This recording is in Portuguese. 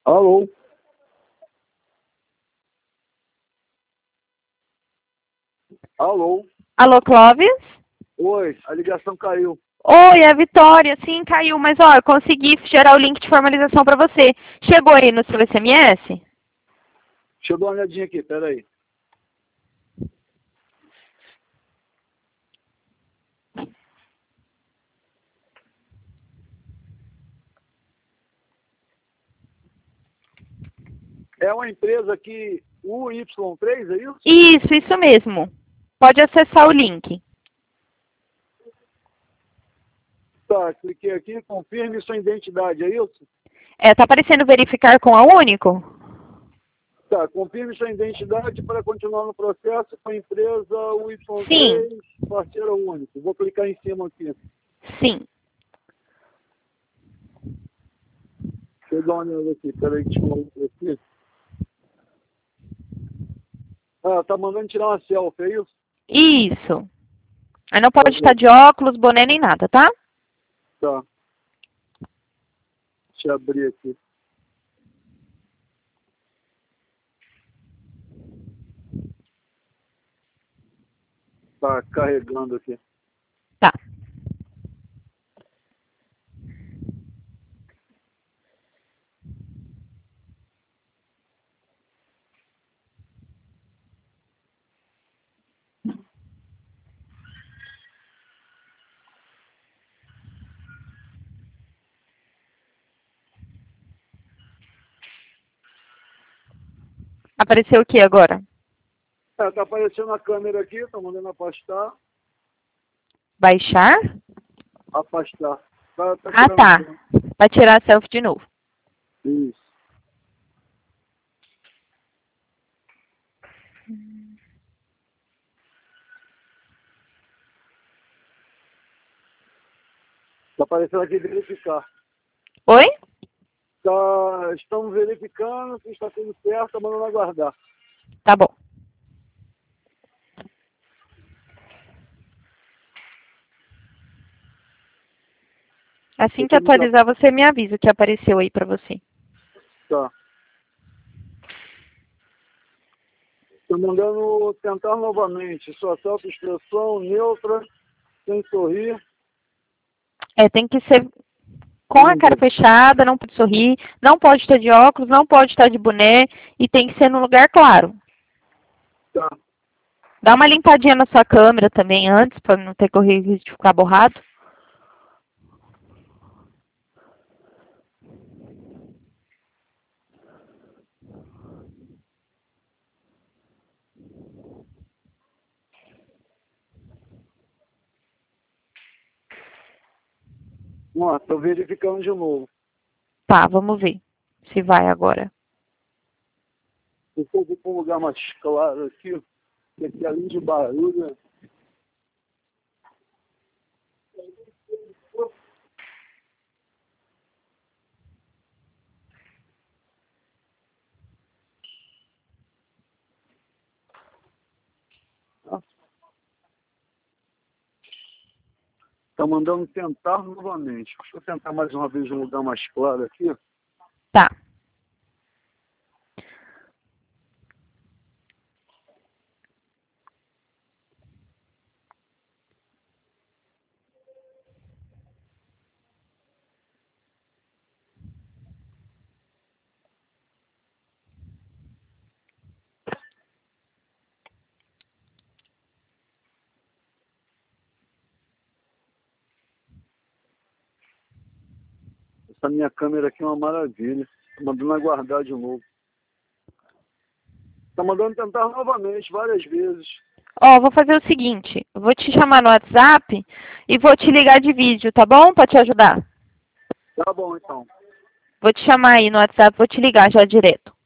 Alô? Alô? Alô, Clóvis? Oi, a ligação caiu. Oi, é a Vitória. Sim, caiu, mas ó, eu consegui gerar o link de formalização para você. Chegou aí no seu SMS? Deixa eu dar uma olhadinha aqui, peraí. É uma empresa aqui, UY3, é isso? Isso mesmo. Pode acessar o link. Tá, cliquei aqui, confirme sua identidade, é isso? Tá aparecendo verificar com a Único? Tá, confirme sua identidade para continuar no processo com a empresa Sim, UY3, parceiro único. Vou clicar em cima aqui. sim. Deixa eu dar uma olhada aqui, peraí, deixa eu mostrar aqui. Ah, tá mandando tirar uma selfie, é isso? Isso. Aí não pode estar Tá, de óculos, boné nem nada, tá? tá. Deixa eu abrir aqui. Tá carregando aqui. Tá. Apareceu o que agora? Tá aparecendo a câmera aqui, tá mandando afastar. Baixar? Afastar. Tá Ah, tirando tá. aqui. Vai tirar a selfie de novo. Isso. Tá aparecendo aqui verificar. Oi? Tá, estamos verificando se está tudo certo, tá mandando aguardar. Tá bom. Assim que atualizar, você me avisa o que apareceu aí pra você. Tá. Tô mandando tentar novamente. Sua self-expressão neutra, sem sorrir. Tem que ser com a cara fechada, não pode sorrir, não pode estar de óculos, não pode estar de boné e tem que ser num lugar claro. Tá. Dá uma limpadinha na sua câmera também antes, para não ter corrido risco de ficar borrado. Ó, tô verificando de novo. Tá, vamos ver se vai agora. Eu vou para um lugar mais claro aqui, que aqui além de barulho. Tá mandando tentar novamente. Deixa eu tentar mais uma vez um lugar mais claro aqui. Tá. Essa minha câmera aqui é uma maravilha. Tá mandando aguardar de novo. Tá mandando tentar novamente, várias vezes. Ó, vou fazer o seguinte, eu vou te chamar no WhatsApp e vou te ligar de vídeo, tá bom? Pra te ajudar. Tá bom, então. Vou te chamar aí no WhatsApp, vou te ligar já direto.